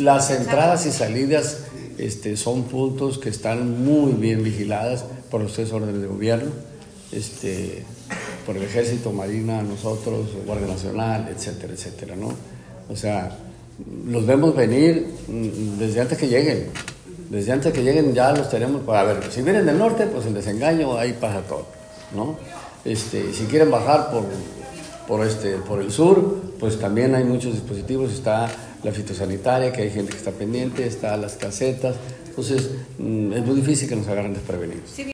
Las entradas y salidas son puntos que están muy bien vigiladas por los 3 órdenes de gobierno, por el Ejército, Marina, nosotros, Guardia Nacional, etcétera, etcétera, ¿no? O sea, los vemos venir desde antes que lleguen. Desde antes que lleguen ya los tenemos. A ver, si vienen del norte, pues el desengaño, ahí pasa todo, ¿no? Si quieren bajar por el sur, pues también hay muchos dispositivos. Está la fitosanitaria, que hay gente que está pendiente, está las casetas. Entonces, es muy difícil que nos agarren desprevenidos.